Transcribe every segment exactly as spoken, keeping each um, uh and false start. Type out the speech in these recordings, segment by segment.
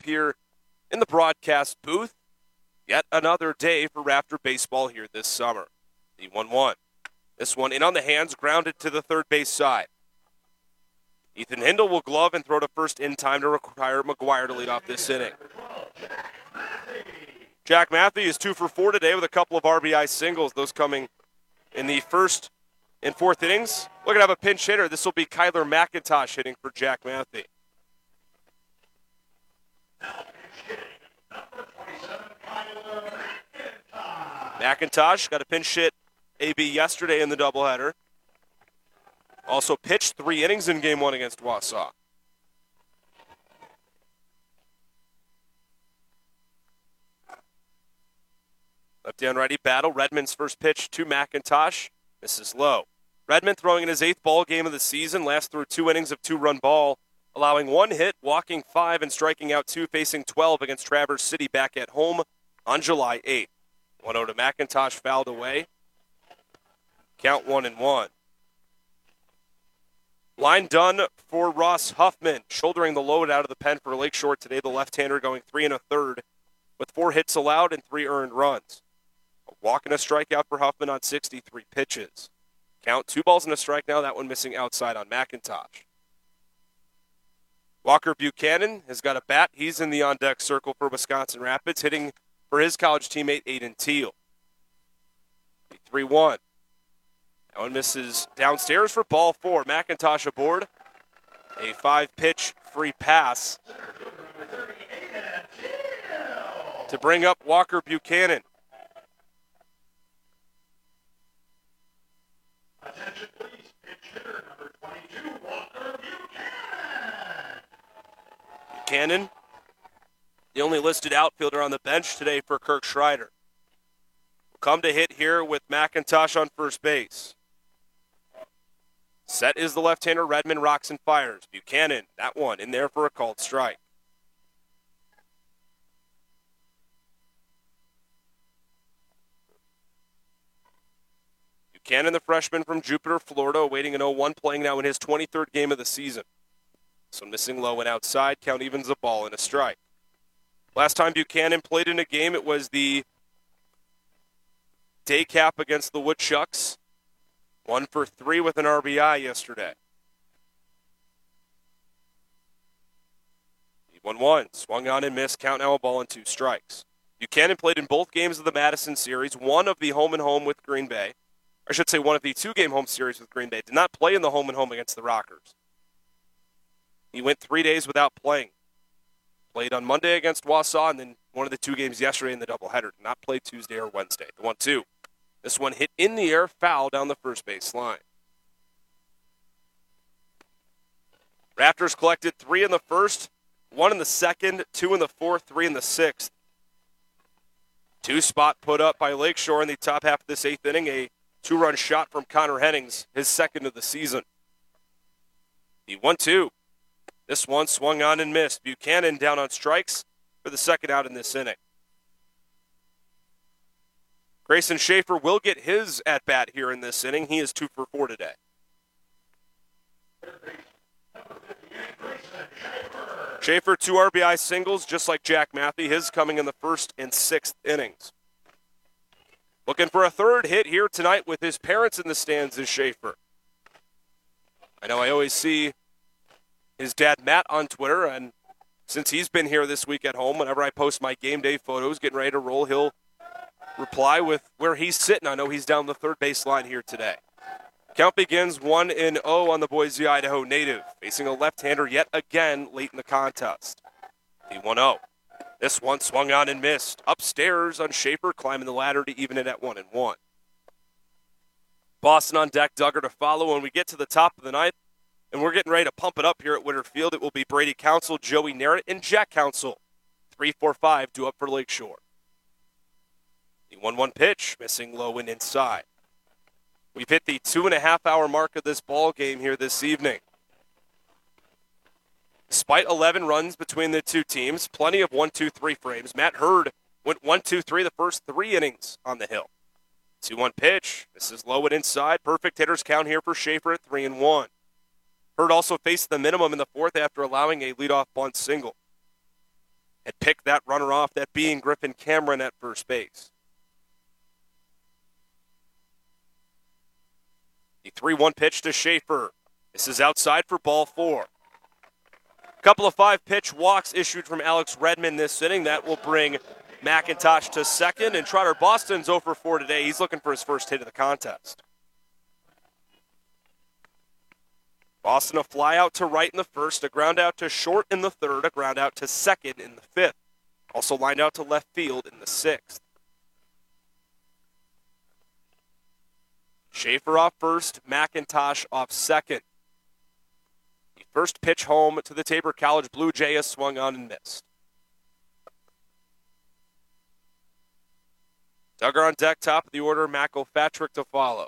here in the broadcast booth. Yet another day for Raptor baseball here this summer. The one one. This one in on the hands, grounded to the third base side. Ethan Hindle will glove and throw to first in time to require McGuire to lead off this inning. Jack Matthew is two for four today with a couple of R B I singles, those coming in the first and fourth innings. We're going to have a pinch hitter. This will be Kyler McIntosh hitting for Jack Matthew. McIntosh got a pinch hit A B yesterday in the doubleheader. Also pitched three innings in game one against Wausau. Lefty on righty battle. Redmond's first pitch to McIntosh. Misses low. Redmond throwing in his eighth ball game of the season. Last through two innings of two-run ball, allowing one hit, walking five, and striking out two, facing twelve against Traverse City back at home on July eighth. one oh to McIntosh, fouled away. Count one and one. Line done for Ross Huffman, shouldering the load out of the pen for Lakeshore today. The left-hander going three and a third with four hits allowed and three earned runs. A walk and a strikeout for Huffman on sixty-three pitches. Count two balls and a strike now, that one missing outside on McIntosh. Walker Buchanan has got a bat. He's in the on-deck circle for Wisconsin Rapids, hitting for his college teammate Aiden Teal. three one. That one misses downstairs for ball four. McIntosh aboard. A five-pitch free pass to bring up Walker Buchanan. Attention please, pitch hitter number twenty-two, Walker Buchanan. Buchanan, the only listed outfielder on the bench today for Kirk Schreider. Will come to hit here with McIntosh on first base. Set is the left-hander. Redmond rocks and fires. Buchanan, that one in there for a called strike. Buchanan, the freshman from Jupiter, Florida, awaiting an oh one, playing now in his twenty-third game of the season. So missing low and outside. Count evens a ball and a strike. Last time Buchanan played in a game, it was the day cap against the Woodchucks. One for three with an R B I yesterday. one one, swung on and missed. Count now a ball and two strikes. Buchanan played in both games of the Madison series, one of the home and home with Green Bay. I should say one of the two-game home series with Green Bay. Did not play in the home and home against the Rockers. He went three days without playing. Played on Monday against Wausau, and then one of the two games yesterday in the doubleheader. Did not play Tuesday or Wednesday. The one two. This one hit in the air, foul down the first base line. Raptors collected three in the first, one in the second, two in the fourth, three in the sixth. Two spot put up by Lakeshore in the top half of this eighth inning. A two-run shot from Connor Hennings, his second of the season. The one two. This one swung on and missed. Buchanan down on strikes for the second out in this inning. Grayson Schaefer will get his at-bat here in this inning. He is two for four today. Schaefer, two R B I singles, just like Jack Matthew. His coming in the first and sixth innings. Looking for a third hit here tonight with his parents in the stands is Schaefer. I know I always see his dad, Matt, on Twitter, and since he's been here this week at home, whenever I post my game day photos, getting ready to roll, he'll reply with where he's sitting. I know he's down the third base line here today. Count begins one and oh on the Boise, Idaho native, facing a left-hander yet again late in the contest. The one oh. This one swung on and missed. Upstairs on Schaefer, climbing the ladder to even it at one and one. Boston on deck, Duggar to follow when we get to the top of the ninth, and we're getting ready to pump it up here at Winter Field. It will be Brady Council, Joey Narrett, and Jack Council. three four five due up for Lakeshore. The one one pitch, missing low and inside. We've hit the two and a half hour mark of this ball game here this evening. Despite eleven runs between the two teams, plenty of one two three frames. Matt Hurd went one two three the first three innings on the hill. two one pitch. This is low and inside. Perfect hitters count here for Schaefer at three and one. Hurd also faced the minimum in the fourth after allowing a leadoff bunt single. pick that runner off, that being Griffin Cameron at first base. The three one pitch to Schaefer. This is outside for ball four. A couple of five-pitch walks issued from Alex Redmond this inning. That will bring McIntosh to second, and Trotter Boston's oh for four today. He's looking for his first hit of the contest. Boston a fly out to right in the first, a ground out to short in the third, a ground out to second in the fifth. Also lined out to left field in the sixth. Schaefer off first, McIntosh off second. The first pitch home to the Tabor College Blue Jay is swung on and missed. Duggar on deck, top of the order, Mac O'Fatrick to follow.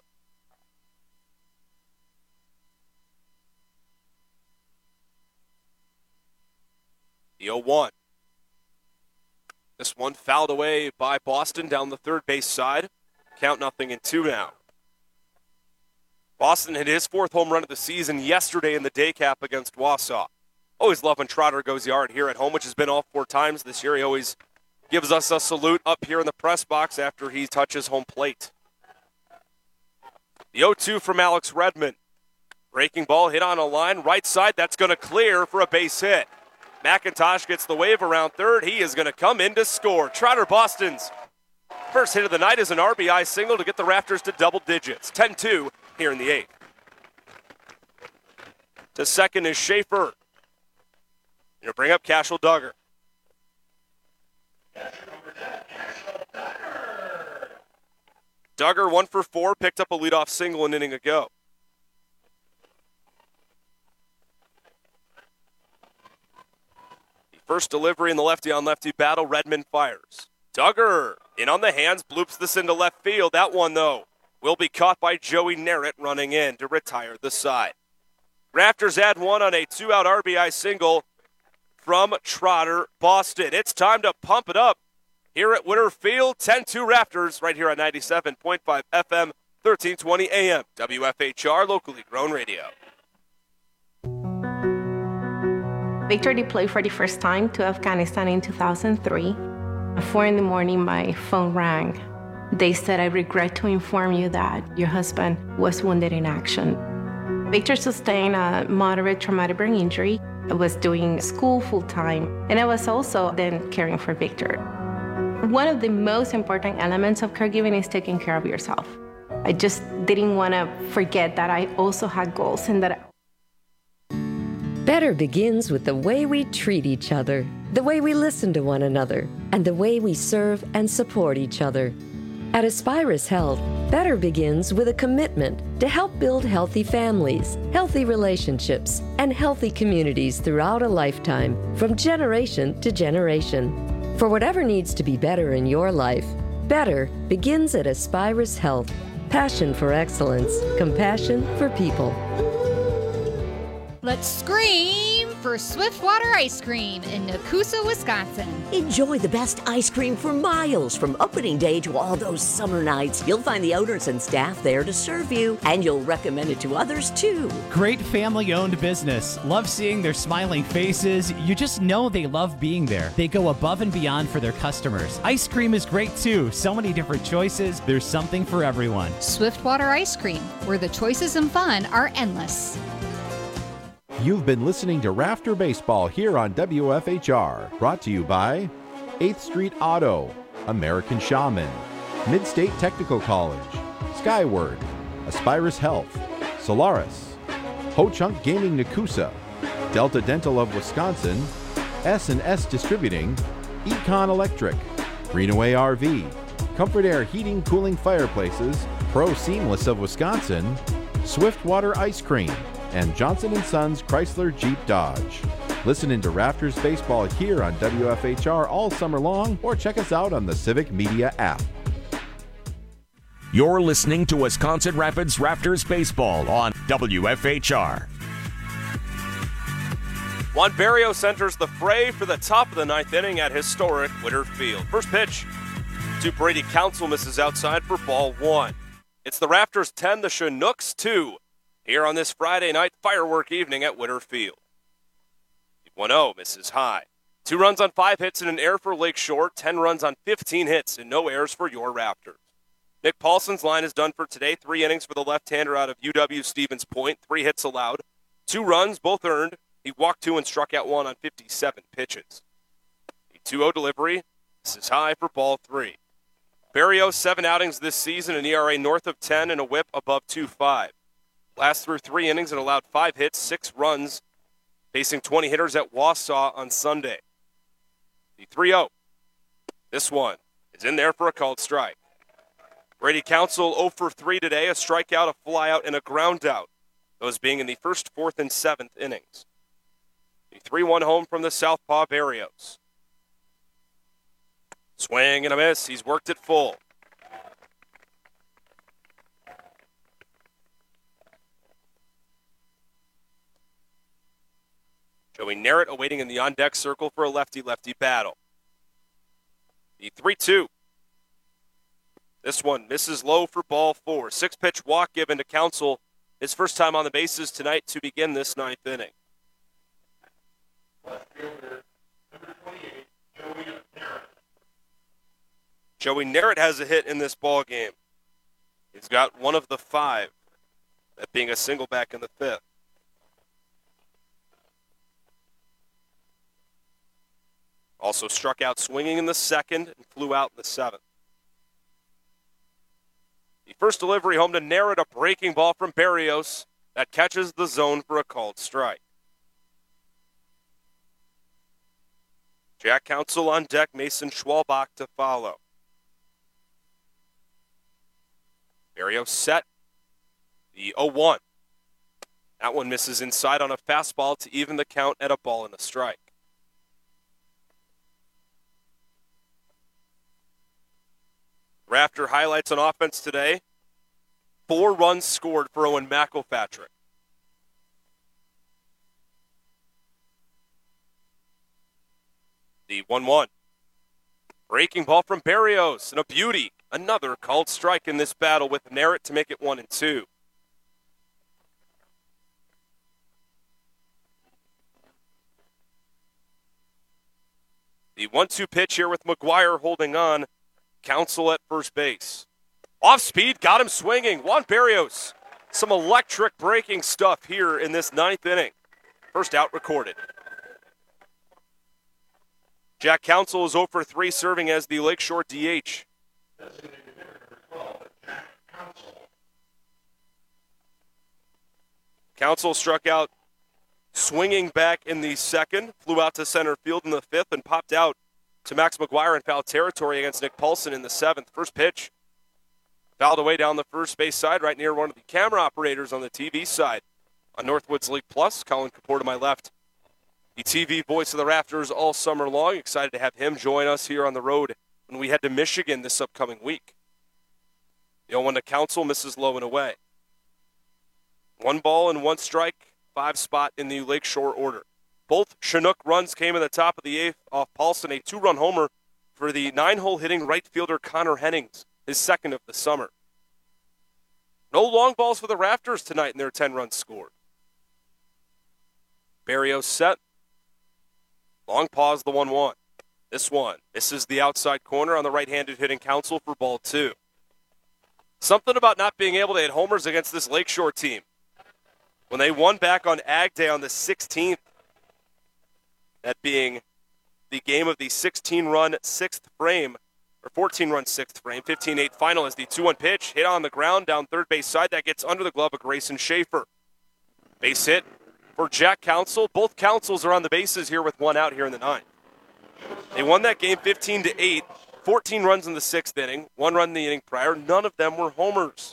The oh one. This one fouled away by Boston down the third base side. Count nothing in two now. Boston hit his fourth home run of the season yesterday in the day cap against Wausau. Always love when Trotter goes yard here at home, which has been all four times this year. He always gives us a salute up here in the press box after he touches home plate. The oh two from Alex Redmond. Breaking ball hit on a line, right side, that's going to clear for a base hit. McIntosh gets the wave around third. He is going to come in to score. Trotter Boston's first hit of the night is an R B I single to get the Raptors to double digits. ten two here in the eighth. To second is Schaefer. Going to bring up Cashel Duggar. Duggar, one for four, picked up a leadoff single an inning ago. The first delivery in the lefty-on-lefty battle, Redmond fires. Duggar in on the hands, bloops this into left field. That one, though, will be caught by Joey Narrett running in to retire the side. Raptors add one on a two-out R B I single from Trotter Boston. It's time to pump it up here at Winter Field. ten two Raptors right here on ninety-seven point five F M, thirteen twenty A M. W F H R, locally grown radio. Victor deployed for the first time to Afghanistan in two thousand three. At four in the morning, my phone rang. They said, "I regret to inform you that your husband was wounded in action." Victor sustained a moderate traumatic brain injury. I was doing school full-time, and I was also then caring for Victor. One of the most important elements of caregiving is taking care of yourself. I just didn't want to forget that I also had goals and that Better begins with the way we treat each other, the way we listen to one another, and the way we serve and support each other. At Aspirus Health, better begins with a commitment to help build healthy families, healthy relationships, and healthy communities throughout a lifetime, from generation to generation. For whatever needs to be better in your life, better begins at Aspirus Health. Passion for excellence, compassion for people. Let's scream for Swiftwater Ice Cream in Nakusa, Wisconsin. Enjoy the best ice cream for miles from opening day to all those summer nights. You'll find the owners and staff there to serve you, and you'll recommend it to others too. Great family-owned business. Love seeing their smiling faces. You just know they love being there. They go above and beyond for their customers. Ice cream is great too. So many different choices. There's something for everyone. Swiftwater Ice Cream, where the choices and fun are endless. You've been listening to Rafter Baseball here on W F H R, brought to you by eighth Street Auto, American Shaman, Midstate Technical College, Skyward, Aspirus Health, Solaris, Ho Chunk Gaming Nakusa, Delta Dental of Wisconsin, S and S Distributing, Econ Electric, Greenaway R V, Comfort Air Heating Cooling Fireplaces, Pro Seamless of Wisconsin, Swiftwater Ice Cream, and Johnson and Sons Chrysler Jeep Dodge. Listen into Raptors Baseball here on W F H R all summer long, or check us out on the Civic Media app. You're listening to Wisconsin Rapids Raptors Baseball on W F H R. Juan Barrios enters the fray for the top of the ninth inning at historic Winter Field. First pitch to Brady Council, misses outside for ball one. It's the Raptors ten, the Chinooks two. Here on this Friday night firework evening at Winter Field. one oh misses high. Two runs on five hits and an error for Lakeshore. Ten runs on fifteen hits and no errors for your Raptors. Nick Paulson's line is done for today. Three innings for the left-hander out of U W Stevens Point. Three hits allowed. Two runs, both earned. He walked two and struck out one on fifty-seven pitches. The two oh delivery. This is high for ball three. Barrios, seven outings this season, an E R A north of ten and a whip above two point five. Last through three innings and allowed five hits, six runs, facing twenty hitters at Wausau on Sunday. The three oh. This one is in there for a called strike. Brady Council oh for three today, a strikeout, a flyout, and a groundout. Those being in the first, fourth, and seventh innings. The three one home from the southpaw Barrios. Swing and a miss. He's worked it full. Joey Narrett awaiting in the on-deck circle for a lefty-lefty battle. The three two. This one misses low for ball four. Six-pitch walk given to Council. His first time on the bases tonight to begin this ninth inning. Left fielder, number twenty-eight, Joey Narrett. Joey Narrett has a hit in this ball game. He's got one of the five, that being a single back in the fifth. Also struck out swinging in the second and flew out in the seventh. The first delivery home to Narrett, a breaking ball from Barrios that catches the zone for a called strike. Jack Council on deck, Mason Schwalbach to follow. Barrios set. The oh one. That one misses inside on a fastball to even the count at a ball and a strike. Rafter highlights on offense today. Four runs scored for Owen McElpatrick. The one one. Breaking ball from Barrios and a beauty. Another called strike in this battle with Narrett to make it one and two. The one two pitch here with McGuire holding on. Council at first base. Off speed, got him swinging. Juan Barrios. Some electric breaking stuff here in this ninth inning. First out recorded. Jack Council is oh for three, serving as the Lakeshore D H. Designated hitter number twelve, Jack Council. Council struck out swinging back in the second, flew out to center field in the fifth, and popped out to Max McGuire in foul territory against Nick Paulson in the seventh. First pitch, fouled away down the first base side, right near one of the camera operators on the T V side. On Northwoods League Plus, Colin Kapoor to my left. The T V voice of the Rafters all summer long. Excited to have him join us here on the road when we head to Michigan this upcoming week. The oh one to Council misses low and away. One ball and one strike, five spot in the Lakeshore order. Both Chinook runs came in the top of the eighth off Paulson, a two-run homer for the nine-hole hitting right fielder Connor Hennings, his second of the summer. No long balls for the Rafters tonight in their ten runs scored. Barrios set. Long pause, the one one. This one, this is the outside corner on the right-handed hitting Council for ball two. Something about not being able to hit homers against this Lakeshore team. When they won back on Ag Day on the sixteenth, that being the game of the sixteen-run sixth frame, or fourteen-run sixth frame, fifteen eight final as the two one pitch, hit on the ground down third base side. That gets under the glove of Grayson Schaefer. Base hit for Jack Council. Both Councils are on the bases here with one out here in the ninth. They won that game fifteen to eight, fourteen runs in the sixth inning, one run in the inning prior. None of them were homers.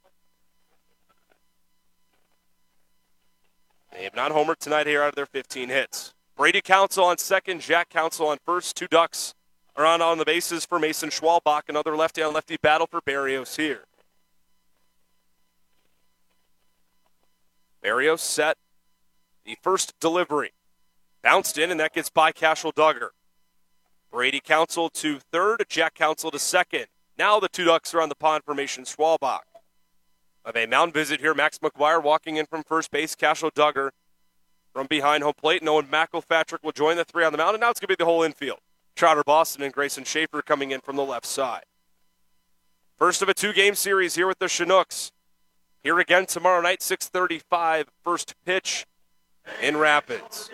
They have not homered tonight here out of their fifteen hits. Brady Council on second, Jack Council on first. Two Ducks are on on the bases for Mason Schwalbach. Another lefty-on-lefty battle for Barrios here. Barrios set. The first delivery. Bounced in, and that gets by Cashel Duggar. Brady Council to third, Jack Council to second. Now the two Ducks are on the pond for Mason Schwalbach. Of a mound visit here, Max McGuire walking in from first base, Cashel Duggar from behind home plate. Nolan McElpatrick will join the three on the mound, and now it's going to be the whole infield. Trotter Boston and Grayson Schaefer coming in from the left side. First of a two-game series here with the Chinooks. Here again tomorrow night, six thirty-five, first pitch in Rapids.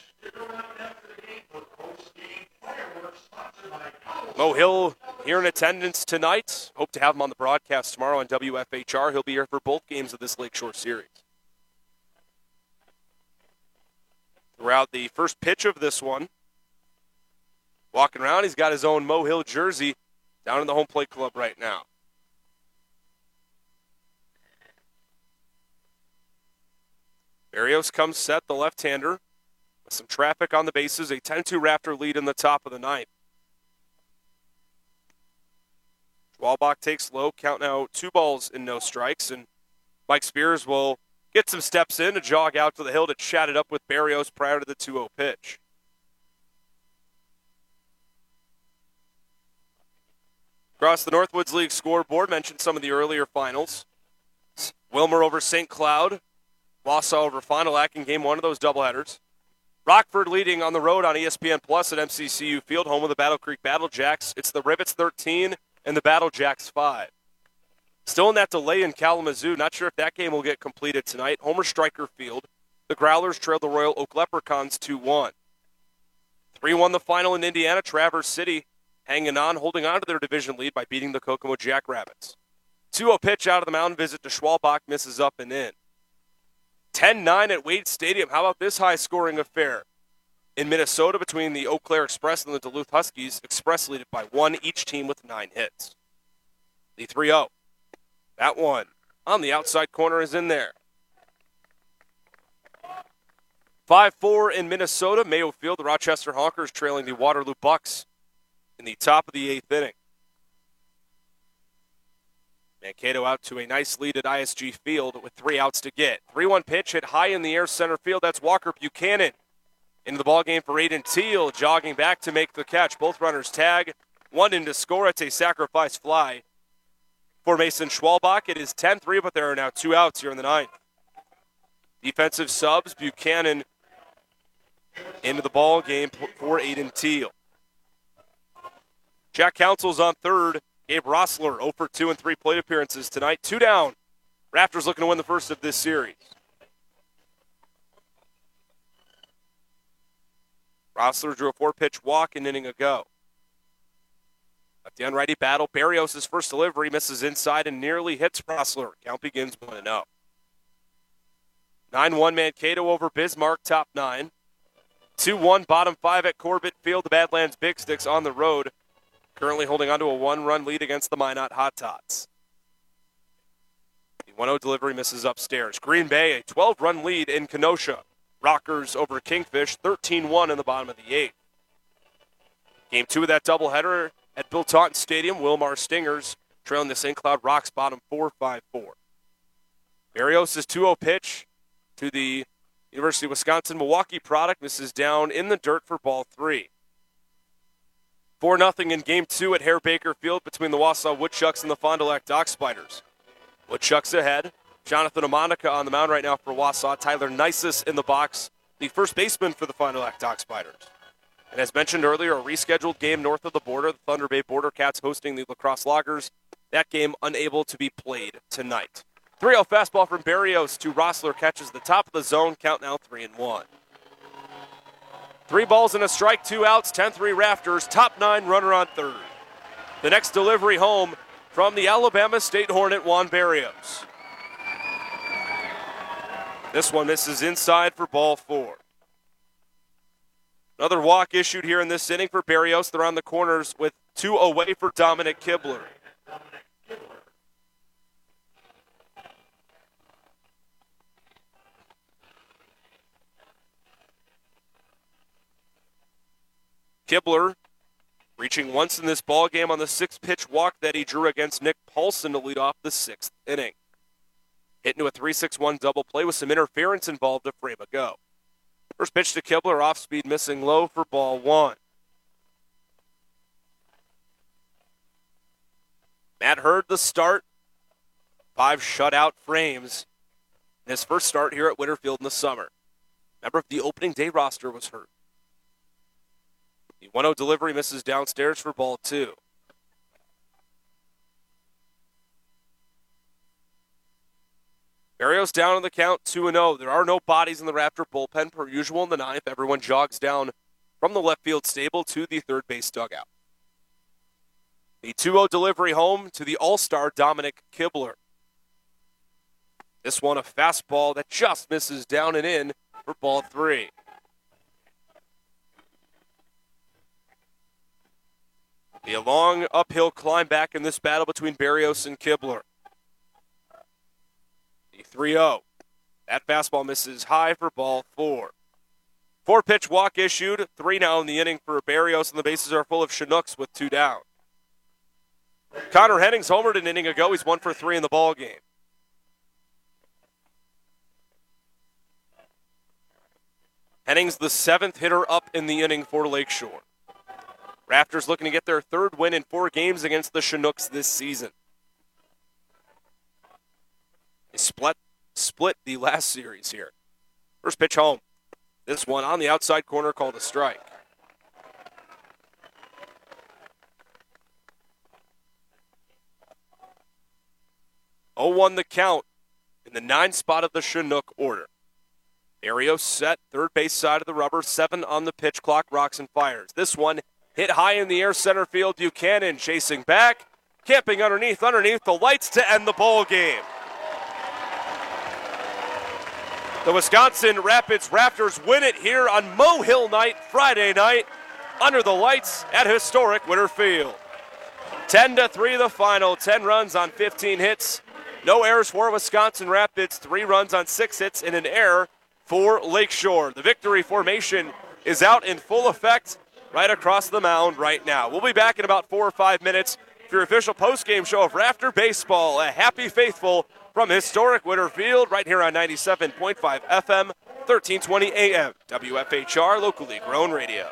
Mo Hill here in attendance tonight. Hope to have him on the broadcast tomorrow on W F H R. He'll be here for both games of this Lakeshore Series. Throughout the first pitch of this one, walking around, he's got his own Mo Hill jersey down in the home plate club right now. Barrios comes set, the left-hander, with some traffic on the bases, a ten two Raptor lead in the top of the ninth. Schwalbach takes low, count now two balls and no strikes, and Mike Spears will get some steps in to jog out to the hill to chat it up with Barrios prior to the two oh pitch. Across the Northwoods League scoreboard, mentioned some of the earlier finals. Wilmer over Saint Cloud, Wausau over Fond du Lac in game one of those doubleheaders. Rockford leading on the road on E S P N Plus at M C C U Field, home of the Battle Creek Battle Jacks. It's the Rivets thirteen and the Battle Jacks five. Still in that delay in Kalamazoo. Not sure if that game will get completed tonight. Homer Stryker Field. The Growlers trail the Royal Oak Leprechauns two one. three one the final in Indiana. Traverse City hanging on, holding on to their division lead by beating the Kokomo Jackrabbits. two oh pitch out of the mound visit to Schwalbach, misses up and in. ten nine at Wade Stadium. How about this high-scoring affair? In Minnesota, between the Eau Claire Express and the Duluth Huskies, Express lead it by one, each team with nine hits. The three oh. That one on the outside corner is in there. five four in Minnesota. Mayo Field, the Rochester Honkers trailing the Waterloo Bucks in the top of the eighth inning. Mankato out to a nice lead at I S G Field with three outs to get. three one pitch hit high in the air center field. That's Walker Buchanan into the ballgame for Aiden Teal, jogging back to make the catch. Both runners tag. One in to score. It's a sacrifice fly for Mason Schwalbach. It is ten three, but there are now two outs here in the ninth. Defensive subs, Buchanan into the ballgame for Aiden Teal. Jack Council's on third. Gabe Rossler, oh for two in three plate appearances tonight. Two down. Raptors looking to win the first of this series. Rossler drew a four-pitch walk an inning ago. Lefty-on-righty battle. Barrios' first delivery misses inside and nearly hits Rossler. Count begins one and oh. nine one Mankato over Bismarck, top nine. two one bottom five at Corbett Field. The Badlands Big Sticks on the road, currently holding on to a one-run lead against the Minot Hot Tots. The one oh delivery misses upstairs. Green Bay, a twelve-run lead in Kenosha. Rockers over Kingfish, thirteen one in the bottom of the eighth. Game two of that doubleheader at Bill Taunton Stadium. Wilmar Stingers trailing the Saint Cloud Rocks bottom four five four. Barrios' two oh pitch to the University of Wisconsin-Milwaukee product misses down in the dirt for ball three. four nothing in game two at Hare Baker Field between the Wausau Woodchucks and the Fond du Lac Dock Spiders. Woodchucks ahead. Jonathan Amonica on the mound right now for Wausau. Tyler Nisus in the box, the first baseman for the Fond du Lac Dock Spiders. And as mentioned earlier, a rescheduled game north of the border, the Thunder Bay Border Cats hosting the La Crosse Loggers. That game unable to be played tonight. three oh fastball from Barrios to Rossler, catches the top of the zone. Count now three and one. Three balls and a strike, two outs, ten three Raptors, top nine, runner on third. The next delivery home from the Alabama State Hornet, Juan Barrios. This one misses inside for ball four. Another walk issued here in this inning for Barrios. They're on the corners with two away for Dominic Kibler. Kibler reaching once in this ballgame on the six-pitch walk that he drew against Nick Paulson to lead off the sixth inning. Hit into a three six one double play with some interference involved a frame ago. First pitch to Kibler, off speed, missing low for ball one. Matt Hurd the start. Five shutout frames in his first start here at Winterfield in the summer. member of the opening day roster, was hurt. The one oh delivery misses downstairs for ball two. Berrios down on the count, two and oh. There are no bodies in the Raptor bullpen per usual in the ninth. Everyone jogs down from the left field stable to the third base dugout. The two oh delivery home to the all-star Dominic Kibler. This one a fastball that just misses down and in for ball three. A long uphill climb back in this battle between Berrios and Kibler. The three oh. That fastball misses high for ball four. Four-pitch walk issued. Three now in the inning for Berrios, and the bases are full of Chinooks with two down. Connor Hennings homered an inning ago. He's one for three in the ball game. Hennings, the seventh hitter up in the inning for Lakeshore. Raptors looking to get their third win in four games against the Chinooks this season. They split, split the last series here. First pitch home. This one on the outside corner called a strike. oh one the count in the nine spot of the Chinook order. Berrios set, third base side of the rubber, seven on the pitch clock, rocks and fires. This one hit high in the air, center field. Buchanan chasing back, camping underneath, underneath the lights to end the ball game. The Wisconsin Rapids Raptors win it here on Mo Hill night, Friday night, under the lights at historic Winter Field. ten to three the final, ten runs on fifteen hits. No errors for Wisconsin Rapids, three runs on six hits and an error for Lakeshore. The victory formation is out in full effect right across the mound right now. We'll be back in about four or five minutes for your official postgame show of Rafter Baseball. A happy faithful from historic Winter Field right here on ninety-seven point five F M, thirteen twenty A M, W F H R, locally grown radio.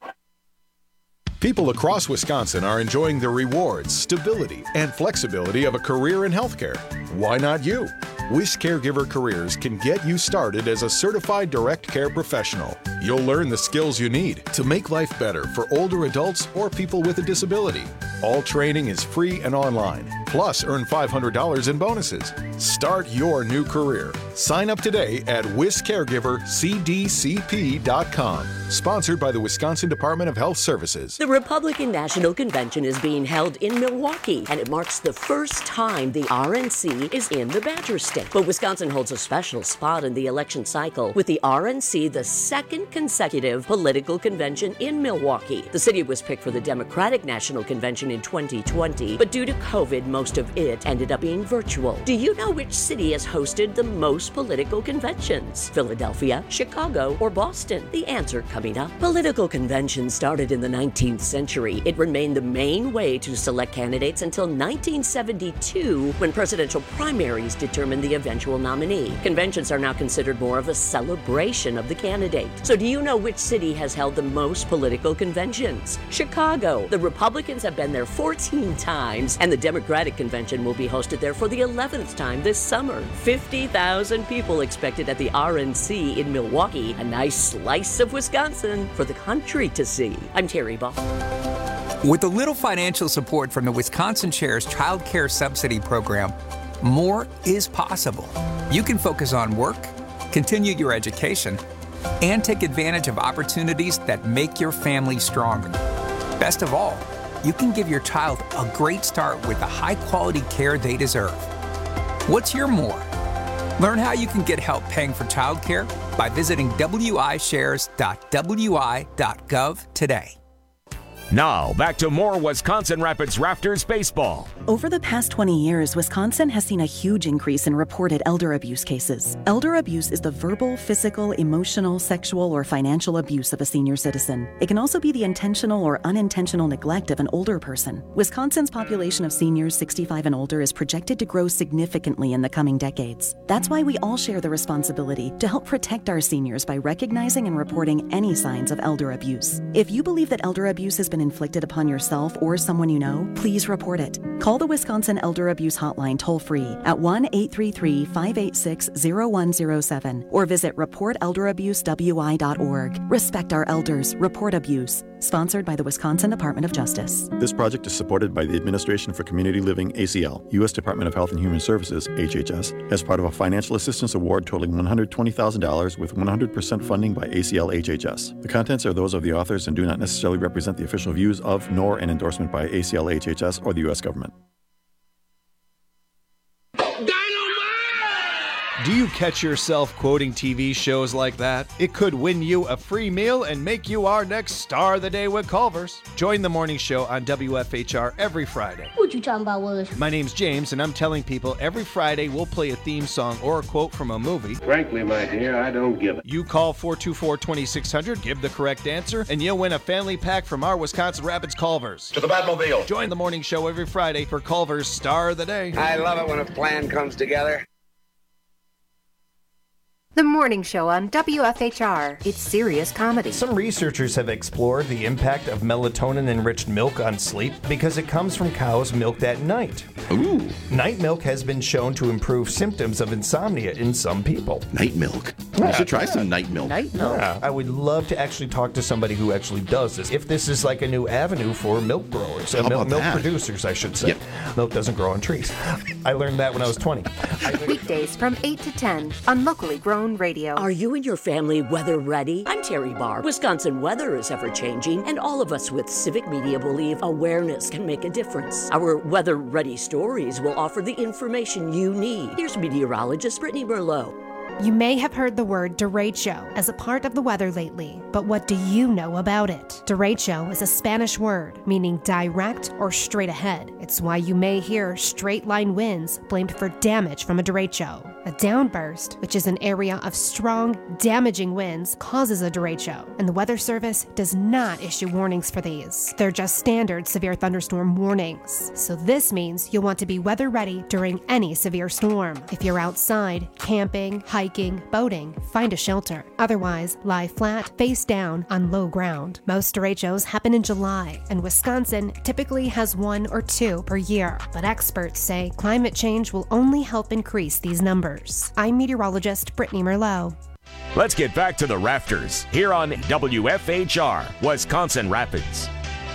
People across Wisconsin are enjoying the rewards, stability, and flexibility of a career in healthcare. Why not you? Wish Caregiver Careers can get you started as a certified direct care professional. You'll learn the skills you need to make life better for older adults or people with a disability. All training is free and online. Plus, earn five hundred dollars in bonuses. Start your new career. Sign up today at wis caregiver c d c p dot com. Sponsored by the Wisconsin Department of Health Services. The Republican National Convention is being held in Milwaukee, and it marks the first time the R N C is in the Badger State. But Wisconsin holds a special spot in the election cycle, with the R N C the second consecutive political convention in Milwaukee. The city was picked for the Democratic National Convention in twenty twenty, but due to COVID, most of it ended up being virtual. Do you know which city has hosted the most political conventions? Philadelphia, Chicago, or Boston? The answer coming up. Political conventions started in the nineteenth century. It remained the main way to select candidates until nineteen seventy-two, when presidential primaries determined the eventual nominee. Conventions are now considered more of a celebration of the candidate. So do you know which city has held the most political conventions? Chicago. The Republicans have been there fourteen times, and the Democratic convention will be hosted there for the eleventh time this summer. fifty thousand people expected at the R N C in Milwaukee, a nice slice of Wisconsin for the country to see. I'm Terry Ball. With a little financial support from the Wisconsin Shares Child Care Subsidy Program, more is possible. You can focus on work, continue your education, and take advantage of opportunities that make your family stronger. Best of all, you can give your child a great start with the high-quality care they deserve. What's your more? Learn how you can get help paying for childcare by visiting w i shares dot w i dot gov today. Now, back to more Wisconsin Rapids Raptors baseball. Over the past twenty years, Wisconsin has seen a huge increase in reported elder abuse cases. Elder abuse is the verbal, physical, emotional, sexual, or financial abuse of a senior citizen. It can also be the intentional or unintentional neglect of an older person. Wisconsin's population of seniors sixty-five and older is projected to grow significantly in the coming decades. That's why we all share the responsibility to help protect our seniors by recognizing and reporting any signs of elder abuse. If you believe that elder abuse has been inflicted upon yourself or someone you know, please report it. Call the Wisconsin Elder Abuse Hotline toll-free at one eight three three, five eight six, zero one zero seven or visit report elder abuse w i dot org. Respect our elders. Report abuse. Sponsored by the Wisconsin Department of Justice. This project is supported by the Administration for Community Living, A C L, U S Department of Health and Human Services, H H S, as part of a financial assistance award totaling one hundred twenty thousand dollars with one hundred percent funding by A C L H H S. The contents are those of the authors and do not necessarily represent the official views of, nor an endorsement by A C L H H S or the U S government. Do you catch yourself quoting T V shows like that? It could win you a free meal and make you our next star of the day with Culver's. Join the morning show on W F H R every Friday. What you talking about, Willis? My name's James, and I'm telling people every Friday we'll play a theme song or a quote from a movie. Frankly, my dear, I don't give it. You call four two four, two six zero zero, give the correct answer, and you'll win a family pack from our Wisconsin Rapids Culver's. To the Batmobile. Join the morning show every Friday for Culver's Star of the Day. I love it when a plan comes together. The Morning Show on W F H R. It's serious comedy. Some researchers have explored the impact of melatonin-enriched milk on sleep because it comes from cows milked at night. Ooh. Night milk has been shown to improve symptoms of insomnia in some people. Night milk. Yeah. I should try some night milk. Night milk? Yeah. I would love to actually talk to somebody who actually does this. If this is like a new avenue for milk growers, uh, How milk, about milk that? producers, I should say. Yep. Milk doesn't grow on trees. I learned that when I was twenty. Weekdays from eight to ten on Locally Grown Radio. Are you and your family weather ready? I'm Terry Barr. Wisconsin weather is ever changing, and all of us with Civic Media believe awareness can make a difference. Our weather ready stories will offer the information you need. Here's meteorologist Brittany Merlot. You may have heard the word derecho as a part of the weather lately, but what do you know about it? Derecho is a Spanish word meaning direct or straight ahead. It's why you may hear straight line winds blamed for damage from a derecho. A downburst, which is an area of strong, damaging winds, causes a derecho, and the Weather Service does not issue warnings for these. They're just standard severe thunderstorm warnings. So this means you'll want to be weather ready during any severe storm. If you're outside, camping, hiking, boating, find a shelter. Otherwise, lie flat, face down on low ground. Most derechos happen in July, and Wisconsin typically has one or two per year. But experts say climate change will only help increase these numbers. I'm meteorologist Brittany Merlot. Let's get back to the Rafters here on W F H R, Wisconsin Rapids.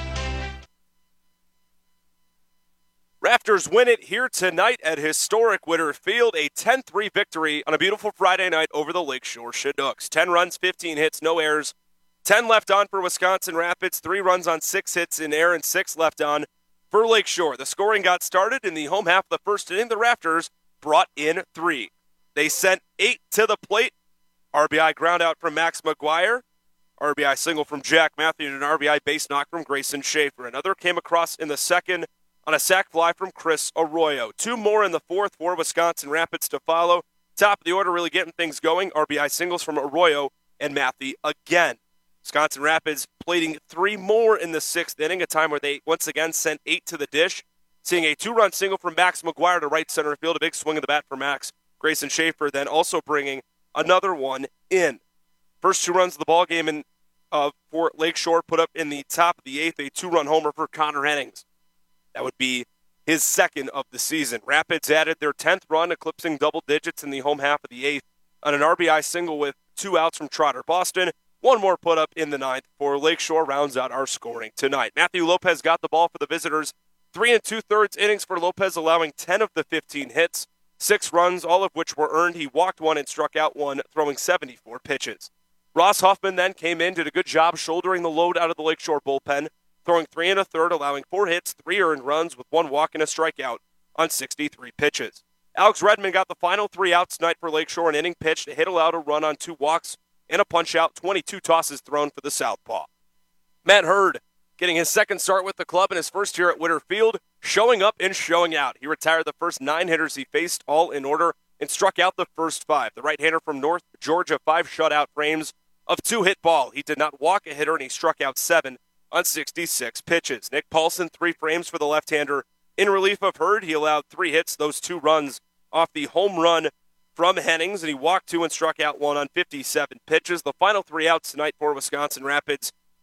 Rafters win it here tonight at historic Witter Field, a ten three victory on a beautiful Friday night over the Lakeshore Chinook. ten runs, fifteen hits, no errors. ten left on for Wisconsin Rapids, three runs on six hits in air, and six left on for Lakeshore. The scoring got started in the home half of the first inning. The Rafters brought in three. They sent eight to the plate. R B I ground out from Max McGuire. R B I single from Jack Matthew and an R B I base knock from Grayson Schaefer. Another came across in the second on a sac fly from Chris Arroyo. Two more in the fourth for Wisconsin Rapids to follow. Top of the order really getting things going. R B I singles from Arroyo and Matthew again. Wisconsin Rapids plating three more in the sixth inning, a time where they once again sent eight to the dish. Seeing a two-run single from Max McGuire to right center field, a big swing of the bat for Max. Grayson Schaefer then also bringing another one in. First two runs of the ballgame in, uh, for Lakeshore put up in the top of the eighth, a two-run homer for Connor Hennings. That would be his second of the season. Rapids added their tenth run, eclipsing double digits in the home half of the eighth on an R B I single with two outs from Trotter Boston. One more put up in the ninth for Lakeshore rounds out our scoring tonight. Matthew Lopez got the ball for the visitors. Three and two-thirds innings for Lopez, allowing ten of the fifteen hits. Six runs, all of which were earned. He walked one and struck out one, throwing seventy-four pitches. Ross Huffman then came in, did a good job shouldering the load out of the Lakeshore bullpen, throwing three and a third, allowing four hits, three earned runs with one walk and a strikeout on sixty-three pitches. Alex Redmond got the final three outs tonight for Lakeshore, an inning pitched, hit allowed a run on two walks and a punch-out, twenty-two tosses thrown for the Southpaw. Matt Hurd getting his second start with the club in his first year at Witter Field, showing up and showing out. He retired the first nine hitters he faced, all in order, and struck out the first five. The right-hander from North Georgia, five shutout frames of two-hit ball. He did not walk a hitter, and he struck out seven on sixty-six pitches. Nick Paulson, three frames for the left-hander. In relief of Hurd, he allowed three hits, those two runs off the home run from Hennings, and he walked two and struck out one on fifty-seven pitches. The final three outs tonight for Wisconsin Rapids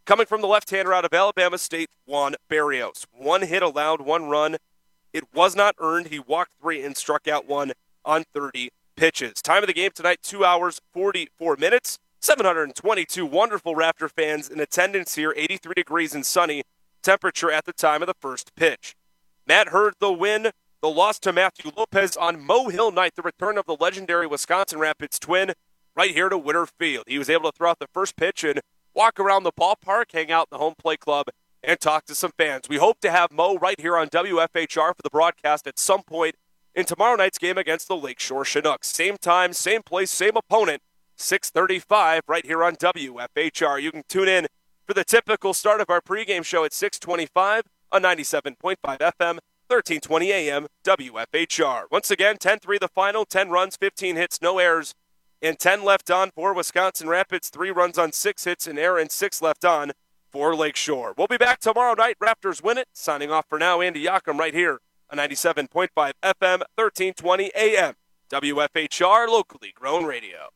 Coming from the left-hander out of Alabama State, Juan Berrios. One hit allowed, one run. It was not earned. He walked three and struck out one on thirty pitches. Time of the game tonight, two hours, forty-four minutes. seven hundred twenty-two wonderful Raptor fans in attendance here, eighty-three degrees and sunny temperature at the time of the first pitch. Matt Hurd, the win. The loss to Matthew Lopez on Mo Hill night, the return of the legendary Wisconsin Rapids twin right here to Winter Field. He was able to throw out the first pitch and walk around the ballpark, hang out in the home plate club, and talk to some fans. We hope to have Mo right here on W F H R for the broadcast at some point in tomorrow night's game against the Lakeshore Chinooks. Same time, same place, same opponent, six thirty-five right here on W F H R. You can tune in for the typical start of our pregame show at six twenty-five on ninety-seven point five F M, thirteen twenty A M, W F H R. Once again, ten three the final, ten runs, fifteen hits, no errors, and ten left on for Wisconsin Rapids. Three runs on six hits, an error, and six left on for Lakeshore. We'll be back tomorrow night. Raptors win it. Signing off for now, Andy Yackham right here on ninety-seven point five F M, thirteen twenty A M, W F H R, locally grown radio.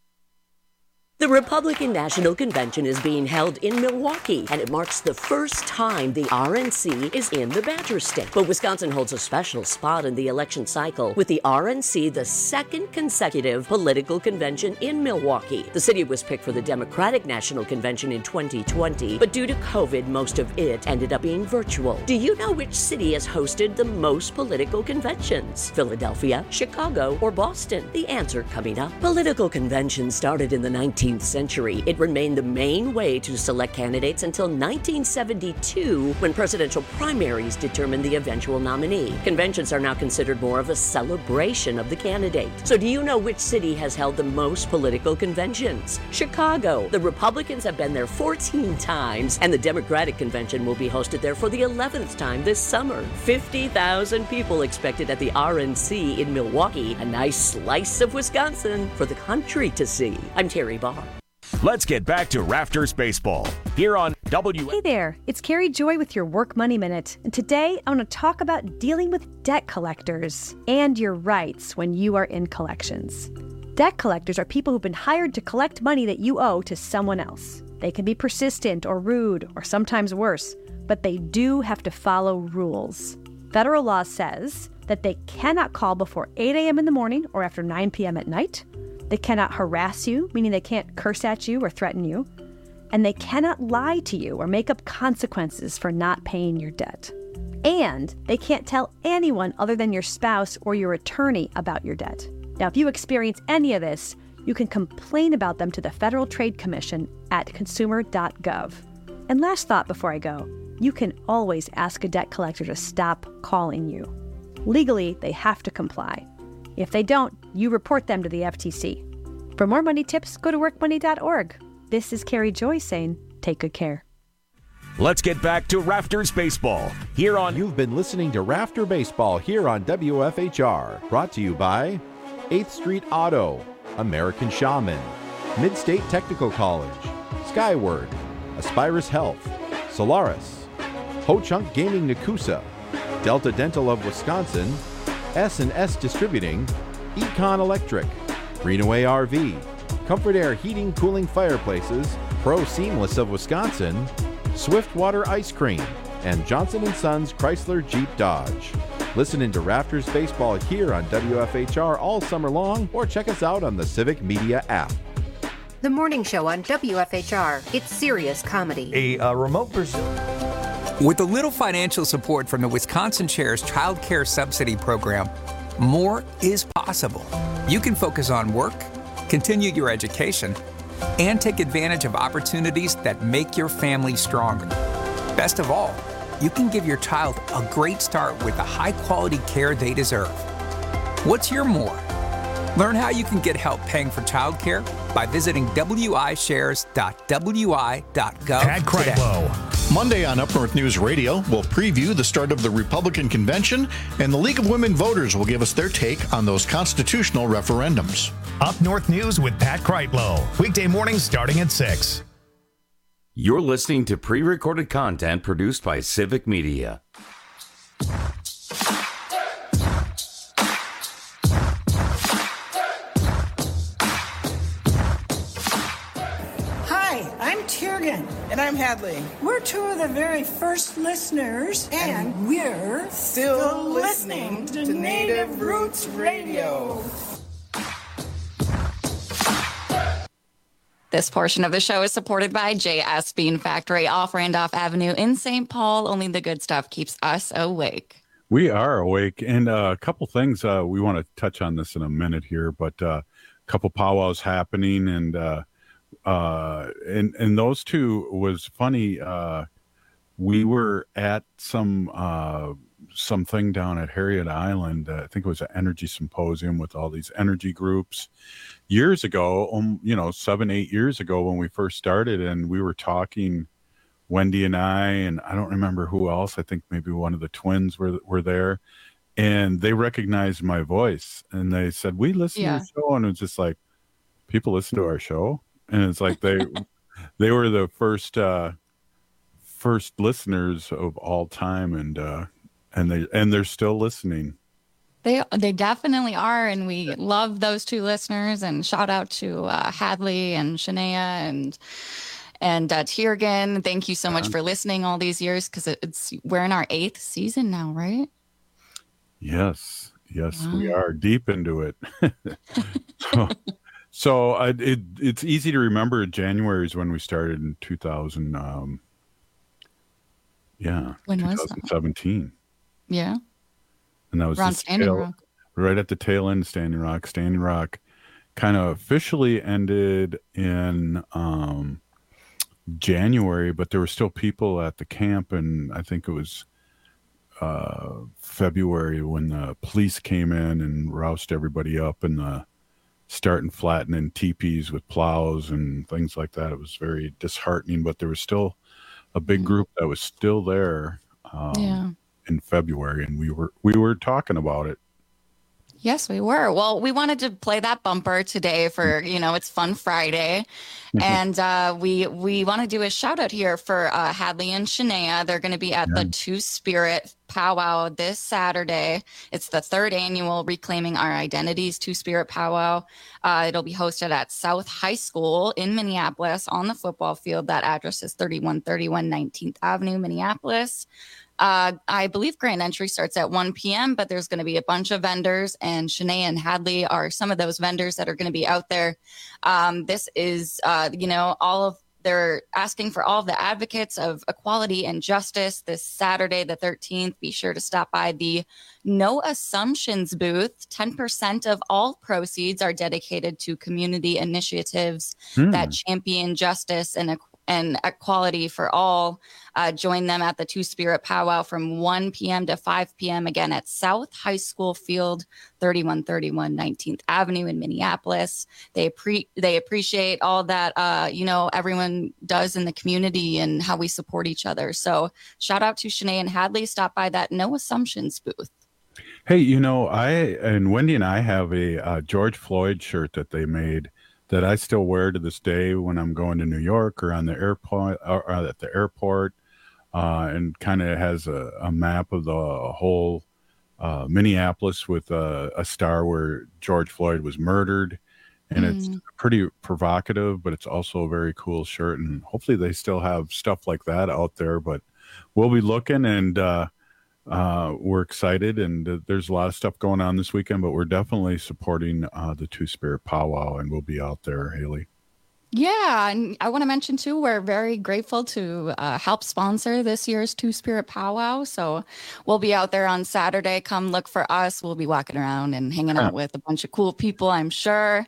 The Republican National Convention is being held in Milwaukee, and it marks the first time the R N C is in the Badger State. But Wisconsin holds a special spot in the election cycle, with the R N C the second consecutive political convention in Milwaukee. The city was picked for the Democratic National Convention in twenty twenty, but due to COVID, most of it ended up being virtual. Do you know which city has hosted the most political conventions? Philadelphia, Chicago, or Boston? The answer coming up. Political conventions started in the nineteenth century. It remained the main way to select candidates until nineteen seventy-two, when presidential primaries determined the eventual nominee. Conventions are now considered more of a celebration of the candidate. So do you know which city has held the most political conventions? Chicago. The Republicans have been there fourteen times, and the Democratic convention will be hosted there for the eleventh time this summer. fifty thousand people expected at the R N C in Milwaukee, a nice slice of Wisconsin for the country to see. I'm Terry Barr. Let's get back to Raptors baseball here on W. Hey there, it's Carrie Joy with your Work Money Minute. And today I want to talk about dealing with debt collectors and your rights when you are in collections. Debt collectors are people who've been hired to collect money that you owe to someone else. They can be persistent or rude or sometimes worse, but they do have to follow rules. Federal law says that they cannot call before eight a.m. in the morning or after nine p.m. at night. They cannot harass you, meaning they can't curse at you or threaten you. And they cannot lie to you or make up consequences for not paying your debt. And they can't tell anyone other than your spouse or your attorney about your debt. Now, if you experience any of this, you can complain about them to the Federal Trade Commission at consumer dot gov. And last thought before I go, you can always ask a debt collector to stop calling you. Legally, they have to comply. If they don't, you report them to the F T C. For more money tips, go to work money dot org. This is Carrie Joy saying, take good care. Let's get back to Raptors baseball here on. You've been listening to Rafter Baseball here on W F H R. Brought to you by eighth Street Auto, American Shaman, Midstate Technical College, Skyward, Aspirus Health, Solaris, Ho-Chunk Gaming Nakusa, Delta Dental of Wisconsin, S and S Distributing, Econ Electric, Greenaway R V, Comfort Air Heating Cooling Fireplaces, Pro Seamless of Wisconsin, Swiftwater Ice Cream, and Johnson and Sons Chrysler Jeep Dodge. Listen into Raptors Baseball here on W F H R all summer long, or check us out on the Civic Media app. The morning show on W F H R. It's serious comedy. A uh, remote Brazilian. With a little financial support from the Wisconsin Chair's Child Care Subsidy Program, more is possible. You can focus on work, continue your education, and take advantage of opportunities that make your family stronger. Best of all, you can give your child a great start with the high-quality care they deserve. What's your more? Learn how you can get help paying for childcare by visiting w i shares dot w i dot gov Pat Kreitlow. Monday on Up North News Radio, we'll preview the start of the Republican Convention, and the League of Women Voters will give us their take on those constitutional referendums. Up North News with Pat Kreitlow. Weekday mornings starting at six. You're listening to pre-recorded content produced by Civic Media. Hi, I'm Tiergan, and And I'm Hadley. We're two of the very first listeners, and, and we're still, still listening to Native Roots Radio. This portion of the show is supported by J S Bean Factory off Randolph Avenue in Saint Paul. Only the good stuff keeps us awake. We are awake. And uh, a couple things, uh, we want to touch on this in a minute here, but uh, a couple powwows happening. And uh, uh, and, and those two was funny. Uh, we were at some uh, something down at Harriet Island. Uh, I think it was an energy symposium with all these energy groups. Years ago, um, you know, seven, eight years ago when we first started, and we were talking, Wendy and I, and I don't remember who else. I think maybe one of the twins were were there, and they recognized my voice, and they said, "We listen Yeah. to your show," and it's just like, people listen to our show, and it's like they they were the first uh, first listeners of all time, and uh, and they and they're still listening. They they definitely are, and we love those two listeners. And shout out to uh, Hadley and Shania and and uh, Tiergan. Thank you so much for listening all these years, because it, it's we're in our eighth season now, right? Yes, yes, Wow. we are deep into it. so so uh, it it's easy to remember. January is when we started in two thousand. Um, yeah, When was that? twenty seventeen. Yeah. And that was We're on the Standing tail- Rock. right at the tail end of Standing Rock. Standing Rock kind of officially ended in um, January, but there were still people at the camp, and I think it was uh, February when the police came in and roused everybody up, and the starting flattening teepees with plows and things like that. It was very disheartening, but there was still a big group that was still there. Um, Yeah. in February, and we were we were talking about it. Yes, we were. Well, we wanted to play that bumper today for, you know, it's Fun Friday. And uh, we we want to do a shout out here for uh, Hadley and Shania. They're going to be at the Two Spirit Powwow this Saturday. It's the third annual Reclaiming Our Identities Two Spirit Powwow. Uh, it'll be hosted at South High School in Minneapolis on the football field. That address is thirty-one thirty-one nineteenth Avenue, Minneapolis. Uh, I believe grand entry starts at one p.m., but there's going to be a bunch of vendors, and Shania and Hadley are some of those vendors that are going to be out there. Um, this is, uh, you know, all of they're asking for all of the advocates of equality and justice this Saturday, the thirteenth. Be sure to stop by the No Assumptions booth. ten percent of all proceeds are dedicated to community initiatives Hmm. that champion justice and equality and equality for all. Uh, join them at the Two Spirit Powwow from one p.m. to five p.m. again at South High School Field, thirty-one thirty-one nineteenth Avenue in Minneapolis. They pre- they appreciate all that uh, you know everyone does in the community and how we support each other. So shout out to Shania and Hadley. Stop by that No Assumptions booth. Hey, you know, I and Wendy and I have a uh, George Floyd shirt that they made that I still wear to this day when I'm going to New York or on the airport or at the airport, uh, and kind of has a, a map of the whole uh, Minneapolis with a, a star where George Floyd was murdered. And it's Mm. pretty provocative, but it's also a very cool shirt. And hopefully they still have stuff like that out there, but we'll be looking, and uh, uh, we're excited. And uh, there's a lot of stuff going on this weekend, but we're definitely supporting uh, the Two Spirit Powwow, and we'll be out there, Haley. Yeah, and I want to mention too, we're very grateful to uh, help sponsor this year's Two Spirit Powwow. So we'll be out there on Saturday. Come look for us. We'll be walking around and hanging out with a bunch of cool people, I'm sure.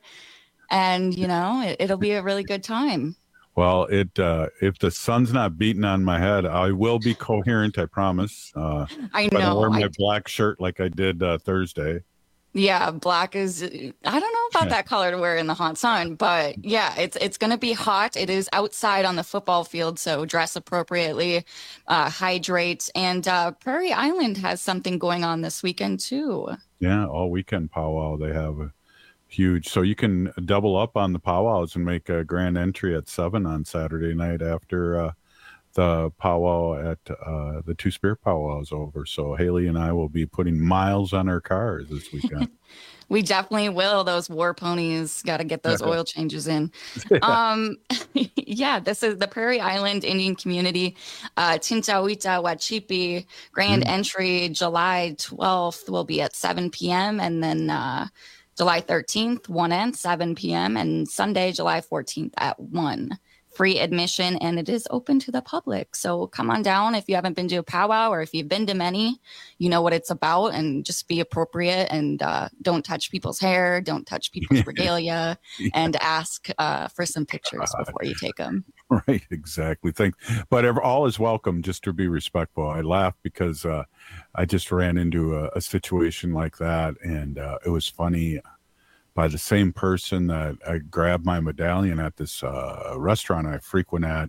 And, you know, it, it'll be a really good time. Well, it uh, if the sun's not beating on my head, I will be coherent, I promise. Uh, I if I don't know, wear my I- black shirt like I did uh, Thursday. Yeah, black is, I don't know about that color to wear in the hot sun, but yeah, it's it's going to be hot. It is outside on the football field, so dress appropriately, uh, hydrate. And uh, Prairie Island has something going on this weekend too. Yeah, all weekend powwow. They have a huge, so you can double up on the powwows and make a grand entry at seven on Saturday night after uh, the powwow at uh, the Two Spirit powwow is over. So Haley and I will be putting miles on our cars this weekend. We definitely will. Those war ponies got to get those oil changes in. Um, yeah, this is the Prairie Island Indian Community, uh, Tintawita Wachipi grand mm. entry. July twelfth will be at seven p.m. and then uh, July thirteenth, one and seven p.m. and Sunday, July fourteenth at one. Free admission, and it is open to the public. So come on down if you haven't been to a powwow, or if you've been to many, you know what it's about, and just be appropriate and uh, don't touch people's hair, don't touch people's regalia, yeah. and ask uh, for some pictures before you take them. Right, exactly. Thank, but all is welcome. Just to be respectful. I laugh because uh, I just ran into a, a situation like that, and uh, it was funny. By the same person that I grabbed my medallion at this uh, restaurant I frequent at.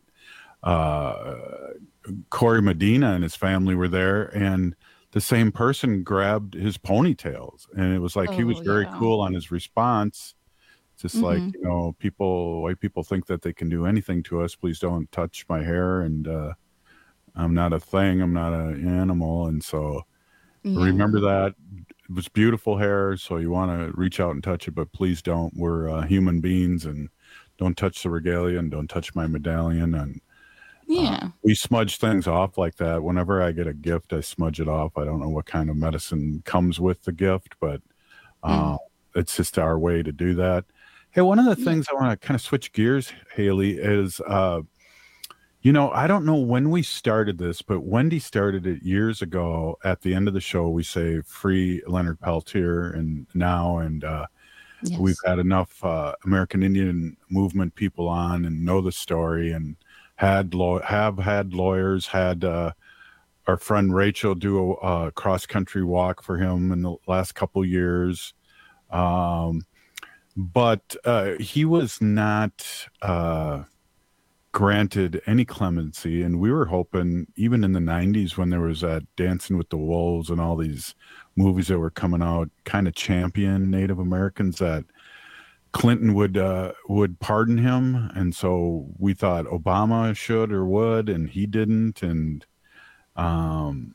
Uh, Corey Medina and his family were there, and the same person grabbed his ponytails. And it was like, oh, he was very yeah. cool on his response. Just mm-hmm. like, you know, people, white people think that they can do anything to us. Please don't touch my hair. And uh, I'm not a thing. I'm not an animal. And so yeah. remember that. It was beautiful hair, so you want to reach out and touch it, but please don't. We're uh, human beings, and don't touch the regalia, and don't touch my medallion. And yeah, uh, we smudge things off like that. Whenever I get a gift, I smudge it off. I don't know what kind of medicine comes with the gift, but uh, mm. it's just our way to do that. Hey, one of the yeah. things I want to kind of switch gears, Haley, is uh, you know, I don't know when we started this, but Wendy started it years ago. At the end of the show, we say free Leonard Peltier, and now, and uh, yes. we've had enough uh, American Indian movement people on and know the story, and had law- have had lawyers, had uh, our friend Rachel do a, a cross-country walk for him in the last couple years. Um, but uh, he was not... Uh, granted any clemency, and we were hoping even in the nineties when there was that Dancing with the Wolves and all these movies that were coming out kind of champion Native Americans, that Clinton would uh, would pardon him. And so we thought Obama should or would, and he didn't. And um,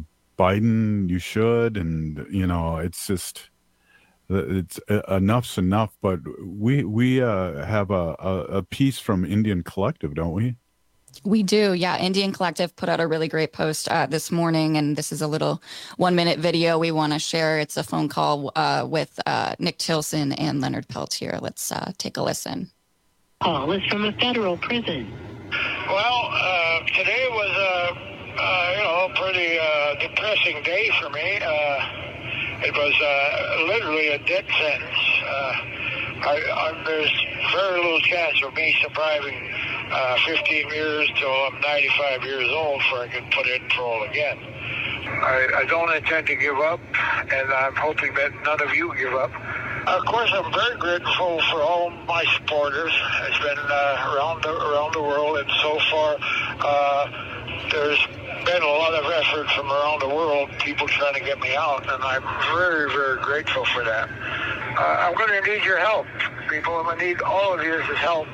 Biden, you should. And, you know, it's just... It's uh, enough's enough, but we we uh, have a, a, a piece from Indian Collective, don't we? We do, yeah. Indian Collective put out a really great post uh, this morning, and this is a little one-minute video we want to share. It's a phone call uh, with uh, Nick Tilson and Leonard Peltier. Let's uh, take a listen. Call is from a federal prison. Well, uh, today was a uh, you know pretty uh, depressing day for me. Uh, It was uh, literally a death sentence. Uh, I, I, there's very little chance of me surviving uh, fifteen years till I'm ninety-five years old before I can put in parole again. I, I don't intend to give up, and I'm hoping that none of you give up. Of course, I'm very grateful for all my supporters. It's been uh, around the around the world, and so far uh, there's been a lot of effort from around the world, people trying to get me out, and I'm very, very grateful for that. Uh, I'm going to need your help, people. I'm going to need all of your help,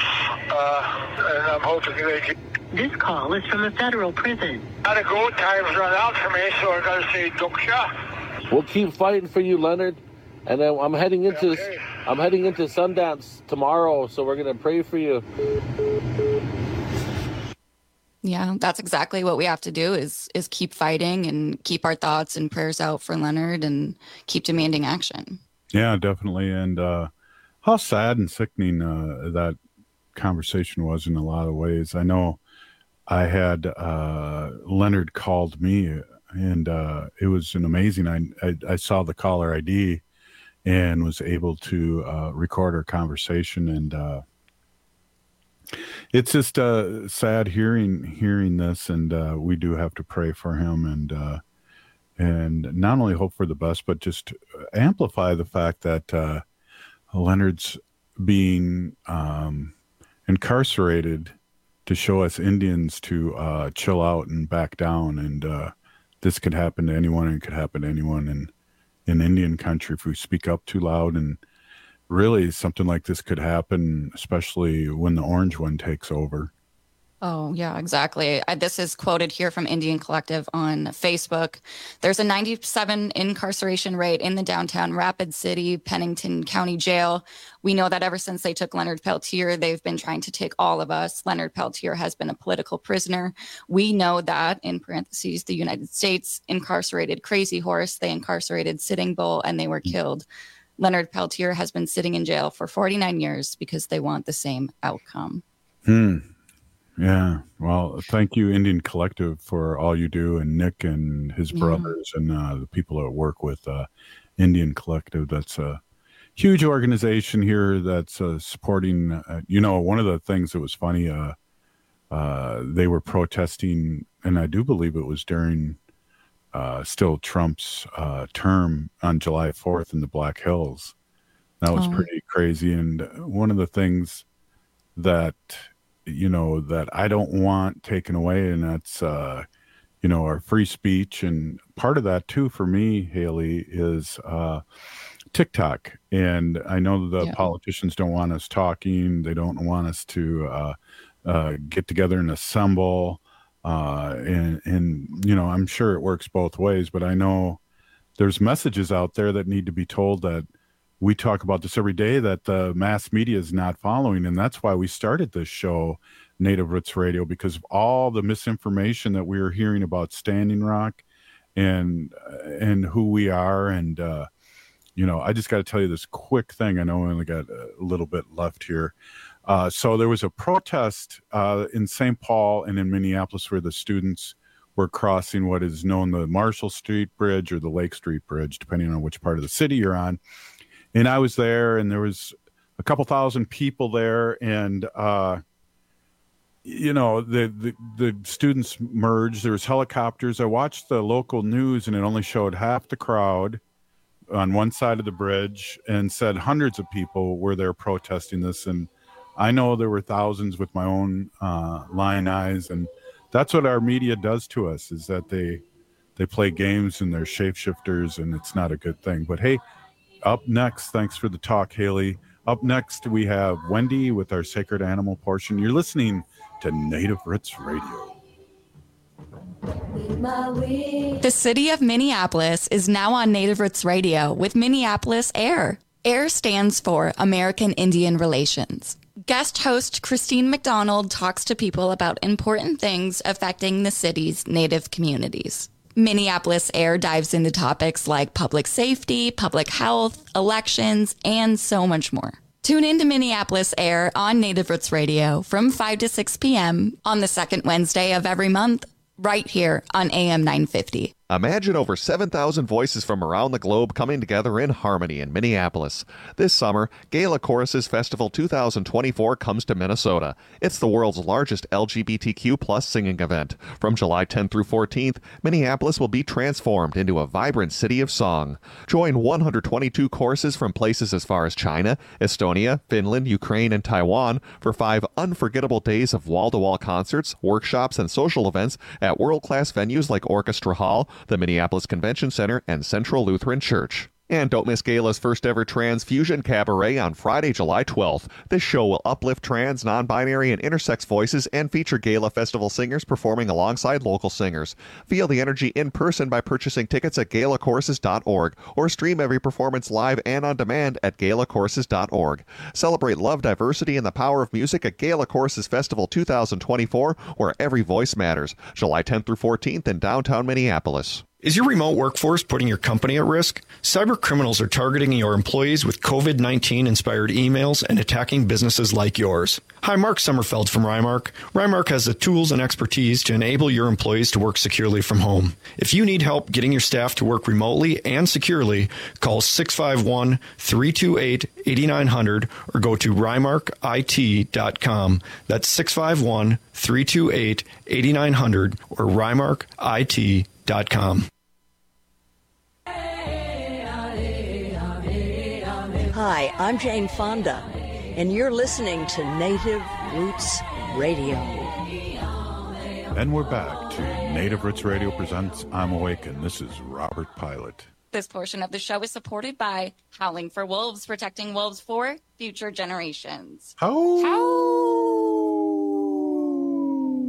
uh, and I'm hoping that you... This call is from a federal prison. Gotta go. Time's run out for me, so I gotta say Duksha. We'll keep fighting for you, Leonard. And then I'm heading into okay. I'm heading into Sundance tomorrow, so we're gonna pray for you. Yeah, that's exactly what we have to do is is keep fighting and keep our thoughts and prayers out for Leonard and keep demanding action. Yeah, definitely. And uh, how sad and sickening uh, that conversation was in a lot of ways. I know I had uh, Leonard called me, and uh, it was an amazing. I, I I saw the caller I D and was able to uh, record our conversation, and uh, it's just uh, sad hearing hearing this, and uh, we do have to pray for him, and uh, and not only hope for the best, but just amplify the fact that uh, Leonard's being um, incarcerated to show us Indians to uh, chill out and back down, and uh, this could happen to anyone, and it could happen to anyone in in Indian country if we speak up too loud. And really something like this could happen, especially when the orange one takes over. Oh, yeah, exactly. I, this is quoted here from Indian Collective on Facebook. There's a ninety-seven incarceration rate in the downtown Rapid City, Pennington County Jail. We know that ever since they took Leonard Peltier, they've been trying to take all of us. Leonard Peltier has been a political prisoner. We know that, in parentheses, the United States incarcerated Crazy Horse, they incarcerated Sitting Bull, and they were killed. Leonard Peltier has been sitting in jail for forty-nine years because they want the same outcome. Hmm. Yeah. Well, thank you, Indian Collective, for all you do, and Nick and his Yeah. brothers and uh, the people that work with uh, Indian Collective. That's a huge organization here that's uh, supporting. Uh, you know, one of the things that was funny, uh, uh, they were protesting, and I do believe it was during uh, still Trump's uh, term on July fourth in the Black Hills. That was Oh. pretty crazy. And one of the things that you know, that I don't want taken away, and that's, uh, you know, our free speech. And part of that, too, for me, Haley, is uh, TikTok. And I know the Yeah. politicians don't want us talking. They don't want us to uh, uh, get together and assemble. Uh, and, and, you know, I'm sure it works both ways, but I know there's messages out there that need to be told that we talk about this every day that the mass media is not following. And that's why we started this show, Native Roots Radio, because of all the misinformation that we were hearing about Standing Rock and, and who we are. And, uh, you know, I just got to tell you this quick thing. I know we only got a little bit left here. Uh, so there was a protest uh, in Saint Paul and in Minneapolis where the students were crossing what is known the Marshall Street Bridge or the Lake Street Bridge, depending on which part of the city you're on. And I was there, and there was a couple thousand people there, and uh, you know, the, the the students merged. There was helicopters. I watched the local news, and it only showed half the crowd on one side of the bridge, and said hundreds of people were there protesting this. And I know there were thousands with my own uh, lying eyes, and that's what our media does to us, is that they they play games and they're shapeshifters, and it's not a good thing. But hey, up next, thanks for the talk, Haley. Up next, we have Wendy with our Sacred Animal portion. You're listening to Native Roots Radio. The city of Minneapolis is now on Native Roots Radio with Minneapolis AIR. AIR stands for American Indian Relations. Guest host Christine McDonald talks to people about important things affecting the city's Native communities. Minneapolis AIR dives into topics like public safety, public health, elections, and so much more. Tune in to Minneapolis AIR on Native Roots Radio from five to six p.m. on the second Wednesday of every month, right here on A M nine fifty. Imagine over seven thousand voices from around the globe coming together in harmony in Minneapolis. This summer, Gala Choruses Festival two thousand twenty-four comes to Minnesota. It's the world's largest L G B T Q plus singing event. From July tenth through fourteenth, Minneapolis will be transformed into a vibrant city of song. Join one hundred twenty-two choruses from places as far as China, Estonia, Finland, Ukraine, and Taiwan for five unforgettable days of wall-to-wall concerts, workshops, and social events at world-class venues like Orchestra Hall, the Minneapolis Convention Center, and Central Lutheran Church. And don't miss Gala's first ever Transfusion Cabaret on Friday, July twelfth. This show will uplift trans, non-binary, and intersex voices and feature Gala Festival singers performing alongside local singers. Feel the energy in person by purchasing tickets at gala choruses dot org or stream every performance live and on demand at gala choruses dot org. Celebrate love, diversity, and the power of music at Gala Choruses Festival two thousand twenty-four, where every voice matters. July tenth through fourteenth in downtown Minneapolis. Is your remote workforce putting your company at risk? Cyber criminals are targeting your employees with COVID nineteen inspired emails and attacking businesses like yours. Hi, Mark Sommerfeld from Rymark. Rymark has the tools and expertise to enable your employees to work securely from home. If you need help getting your staff to work remotely and securely, call six five one, three two eight, eight nine zero zero or go to rymark I T dot com. That's six five one, three two eight, eight nine zero zero or rymark I T dot com. Hi, I'm Jane Fonda, and you're listening to Native Roots Radio. And we're back to Native Roots Radio presents I'm Awake, and this is Robert Pilot. This portion of the show is supported by Howling for Wolves, protecting wolves for future generations. How? How?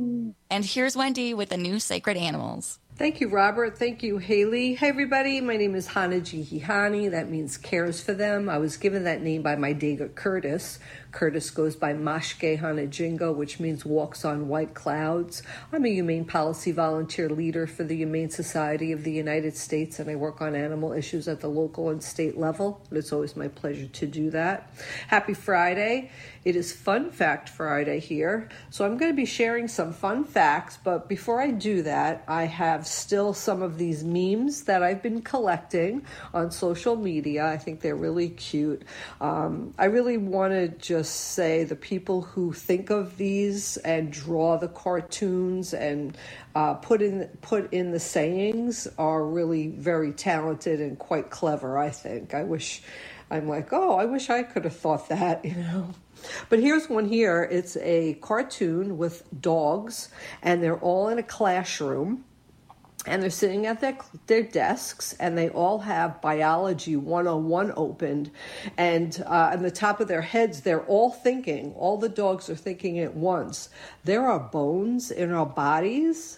And here's Wendy with the new Sacred Animals. Thank you, Robert. Thank you, Haley. Hey, everybody. My name is Hana Jihihani. That means cares for them. I was given that name by my Dega Curtis. Curtis goes by Mashke Hana Jingo, which means walks on white clouds. I'm a humane policy volunteer leader for the Humane Society of the United States, and I work on animal issues at the local and state level. It's always my pleasure to do that. Happy Friday. It is Fun Fact Friday here. So I'm going to be sharing some fun facts, but before I do that, I have still some of these memes that I've been collecting on social media. I think they're really cute. Um, I really want to just say the people who think of these and draw the cartoons and uh, put in put in the sayings are really very talented and quite clever, I think. I wish, I'm like, oh, I wish I could have thought that, you know. But here's one here. It's a cartoon with dogs, and they're all in a classroom. And they're sitting at their, their desks, and they all have Biology one oh one opened. And uh, on the top of their heads, they're all thinking, all the dogs are thinking at once, there are bones in our bodies.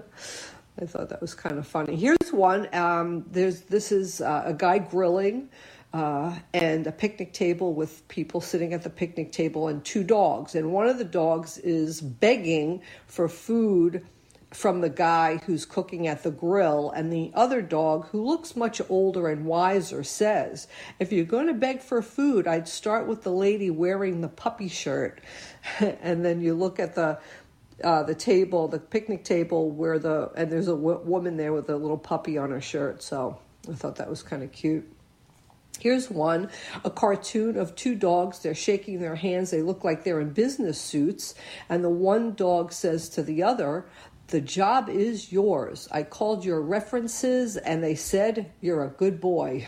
I thought that was kind of funny. Here's one. Um, there's This is uh, a guy grilling uh, and a picnic table with people sitting at the picnic table and two dogs. And one of the dogs is begging for food from the guy who's cooking at the grill, and the other dog, who looks much older and wiser, says, if you're going to beg for food, I'd start with the lady wearing the puppy shirt. And then you look at the uh, the table, the picnic table, where the and there's a w- woman there with a little puppy on her shirt. So I thought that was kind of cute. Here's one, a cartoon of two dogs. They're shaking their hands. They look like they're in business suits. And the one dog says to the other, the job is yours. I called your references and they said you're a good boy.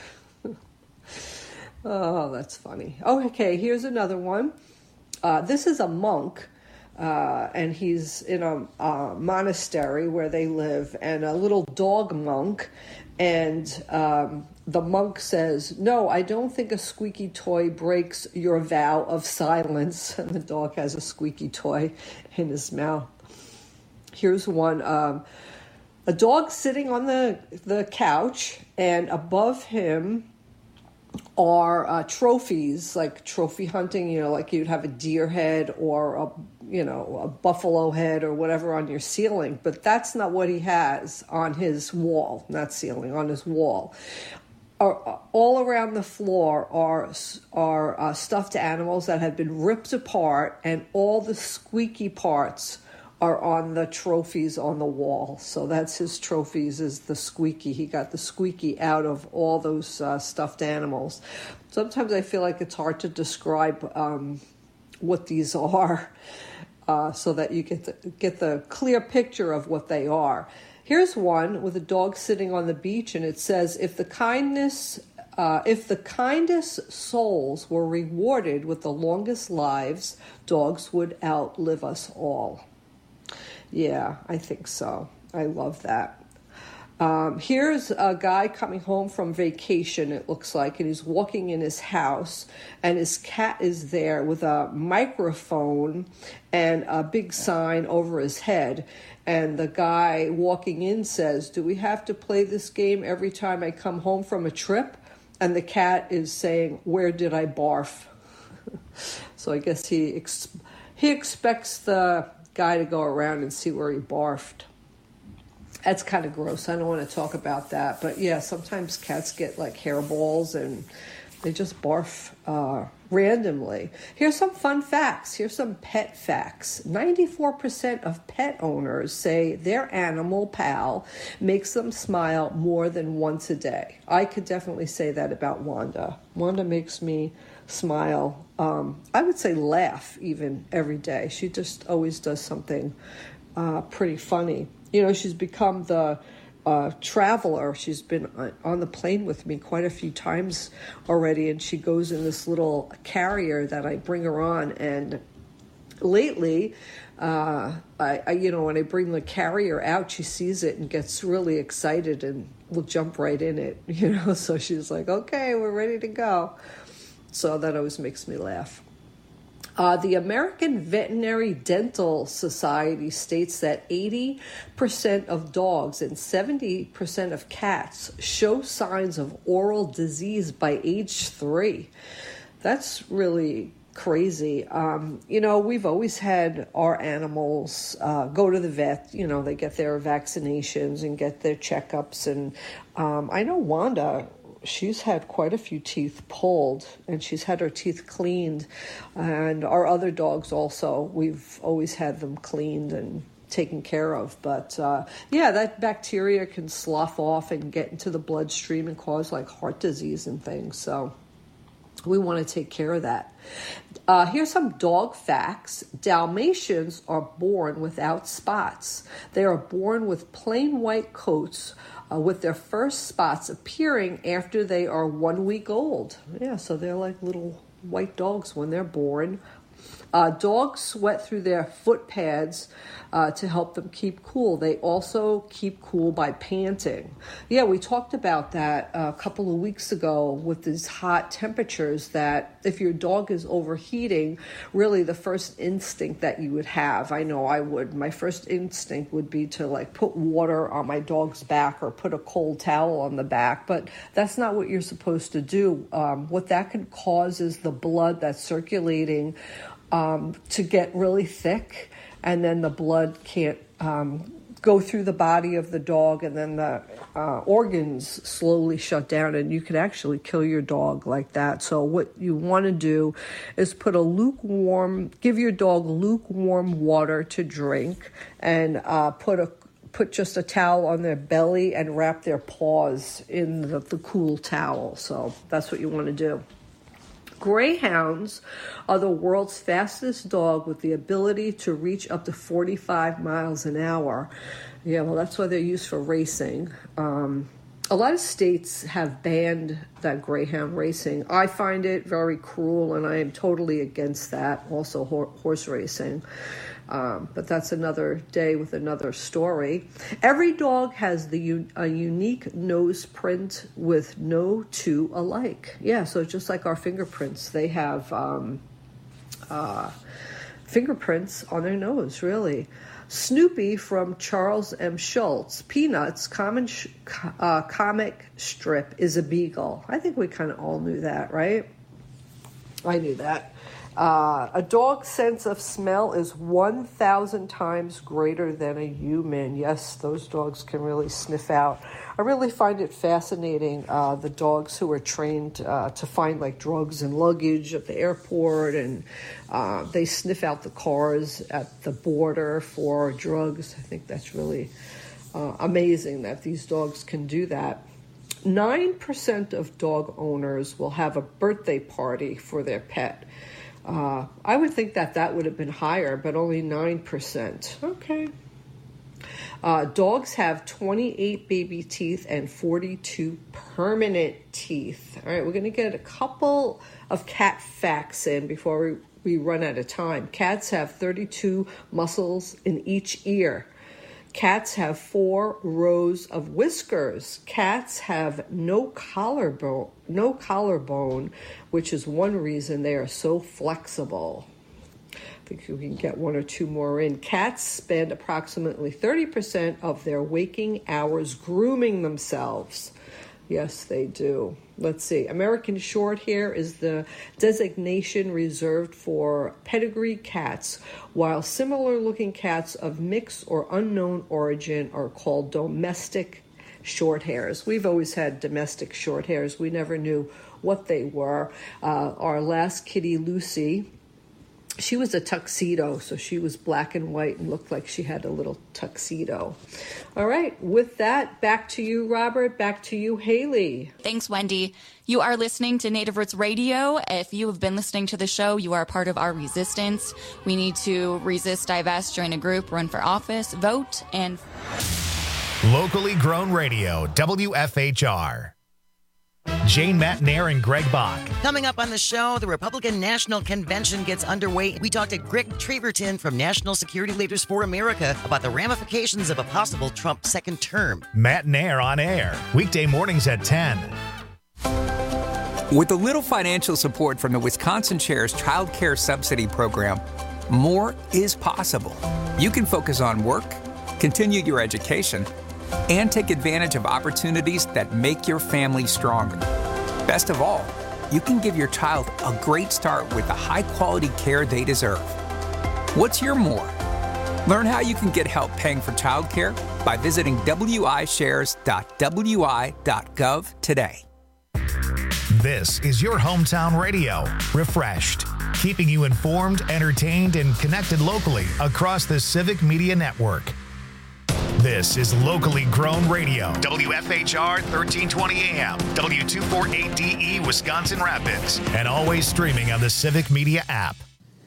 Oh, that's funny. Oh, okay, here's another one. Uh, this is a monk, uh, and he's in a uh, monastery where they live, and a little dog monk. And um, the monk says, no, I don't think a squeaky toy breaks your vow of silence. And the dog has a squeaky toy in his mouth. Here's one, um, a dog sitting on the, the couch, and above him are uh, trophies, like trophy hunting, you know, like you'd have a deer head or a, you know, a buffalo head or whatever on your ceiling. But that's not what he has on his wall, not ceiling, on his wall. Uh, all around the floor are, are uh, stuffed animals that have been ripped apart, and all the squeaky parts are on the trophies on the wall. So that's his trophies, is the squeaky. He got the squeaky out of all those uh, stuffed animals. Sometimes I feel like it's hard to describe um, what these are uh, so that you get the, get the clear picture of what they are. Here's one with a dog sitting on the beach, and it says, if the kindness Uh, if the kindest souls were rewarded with the longest lives, dogs would outlive us all. Yeah, I think so. I love that. Um, here's a guy coming home from vacation, it looks like, and he's walking in his house, and his cat is there with a microphone and a big sign over his head. And the guy walking in says, do we have to play this game every time I come home from a trip? And the cat is saying, where did I barf? So I guess he ex- he expects the guy to go around and see where he barfed. That's kind of gross. I don't want to talk about that. But yeah, sometimes cats get like hairballs and they just barf uh, randomly. Here's some fun facts. Here's some pet facts. ninety-four percent of pet owners say their animal pal makes them smile more than once a day. I could definitely say that about Wanda. Wanda makes me smile. Um, I would say laugh even every day. She just always does something uh, pretty funny. You know, she's become the uh, traveler. She's been on the plane with me quite a few times already, and she goes in this little carrier that I bring her on. And lately, uh, I, I, you know, when I bring the carrier out, she sees it and gets really excited and will jump right in it. You know, so she's like, "Okay, we're ready to go." So that always makes me laugh. Uh, the American Veterinary Dental Society states that eighty percent of dogs and seventy percent of cats show signs of oral disease by age three. That's really crazy. Um, you know, we've always had our animals uh, go to the vet. You know, they get their vaccinations and get their checkups. And um, I know Wanda, she's had quite a few teeth pulled, and she's had her teeth cleaned. And our other dogs also, we've always had them cleaned and taken care of. But uh, yeah, that bacteria can slough off and get into the bloodstream and cause like heart disease and things. So we want to take care of that. Uh, here's some dog facts. Dalmatians are born without spots. They are born with plain white coats, uh, with their first spots appearing after they are one week old. Yeah, so they're like little white dogs when they're born. Uh, dogs sweat through their foot pads uh, to help them keep cool. They also keep cool by panting. Yeah, we talked about that a couple of weeks ago with these hot temperatures, that if your dog is overheating, really the first instinct that you would have, I know I would, my first instinct would be to like put water on my dog's back or put a cold towel on the back, but that's not what you're supposed to do. Um, what that can cause is the blood that's circulating Um, to get really thick, and then the blood can't um, go through the body of the dog, and then the uh, organs slowly shut down, and you can actually kill your dog like that. So what you want to do is put a lukewarm, give your dog lukewarm water to drink, and uh, put a put just a towel on their belly and wrap their paws in the, the cool towel. So that's what you want to do. Greyhounds are the world's fastest dog with the ability to reach up to forty-five miles an hour. Yeah, well, that's why they're used for racing. Um, a lot of states have banned that greyhound racing. I find it very cruel, and I am totally against that, also ho- horse racing. Um, but that's another day with another story. Every dog has the un- a unique nose print with no two alike. Yeah, so just like our fingerprints, they have um, uh, fingerprints on their nose, really. Snoopy from Charles M. Schulz, Peanuts, common sh- uh, comic strip, is a beagle. I think we kind of all knew that, right? I knew that. Uh, a dog's sense of smell is one thousand times greater than a human. Yes, those dogs can really sniff out. I really find it fascinating, uh, the dogs who are trained uh, to find like drugs and luggage at the airport, and uh, they sniff out the cars at the border for drugs. I think that's really uh, amazing that these dogs can do that. nine percent of dog owners will have a birthday party for their pet. Uh, I would think that that would have been higher, but only nine percent. Okay. Uh, dogs have twenty-eight baby teeth and forty-two permanent teeth. All right, we're going to get a couple of cat facts in before we, we run out of time. Cats have thirty-two muscles in each ear. Cats have four rows of whiskers. Cats have no collarbone, no collarbone, which is one reason they are so flexible. I think we can get one or two more in. Cats spend approximately thirty percent of their waking hours grooming themselves. Yes, they do. Let's see. American Shorthair is the designation reserved for pedigree cats, while similar-looking cats of mixed or unknown origin are called domestic Shorthairs. We've always had domestic Shorthairs. We never knew what they were. Uh, our last kitty, Lucy, she was a tuxedo, so she was black and white and looked like she had a little tuxedo. All right, with that, back to you, Robert. Back to you, Haley. Thanks, Wendy. You are listening to Native Roots Radio. If you have been listening to the show, you are part of our resistance. We need to resist, divest, join a group, run for office, vote, and... Locally grown radio, W F H R. Jane Matnair and Greg Bach. Coming up on the show, the Republican National Convention gets underway. We talked to Greg Treverton from National Security Leaders for America about the ramifications of a possible Trump second term. Matnair on air, weekday mornings at ten. With a little financial support from the Wisconsin Chair's Child Care Subsidy Program, more is possible. You can focus on work, continue your education, and take advantage of opportunities that make your family stronger. Best of all, you can give your child a great start with the high-quality care they deserve. What's your more? Learn how you can get help paying for childcare by visiting w i shares dot w i dot gov today. This is your hometown radio, Refreshed, keeping you informed, entertained, and connected locally across the Civic Media Network. This is locally grown radio, W F H R thirteen twenty A M, W two forty-eight D E Wisconsin Rapids, and always streaming on the Civic Media app.